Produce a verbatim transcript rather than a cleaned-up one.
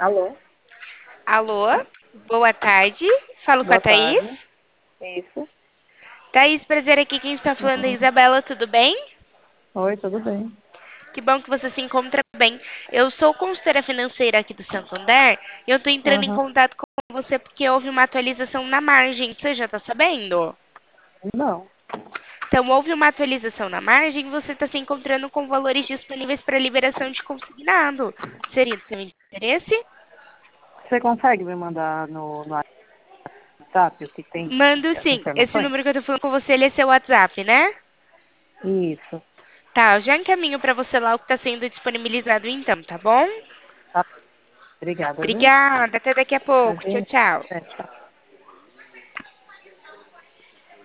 Alô? Alô, boa tarde. Falo com a Boa Thaís. tarde. Isso. Thaís, prazer aqui. Quem está falando é a Isabela, tudo bem? Oi, tudo bem? Que bom que você se encontra bem. Eu sou consultora financeira aqui do Santander e eu estou entrando em Aham. contato com você porque houve uma atualização na margem. Você já está sabendo? Não. Então, houve uma atualização na margem e você está se encontrando com valores disponíveis para liberação de consignado. Seria do seu interesse? Você consegue me mandar no, no WhatsApp o que tem Mando as sim. Esse informações? número que eu estou falando com você, ele é seu WhatsApp, né? Isso. Tá, eu já encaminho para você lá o que está sendo disponibilizado então, tá bom? Tá. Obrigada, viu? Obrigada, até daqui a pouco. Tchau, Prazer. tchau. Até, tchau.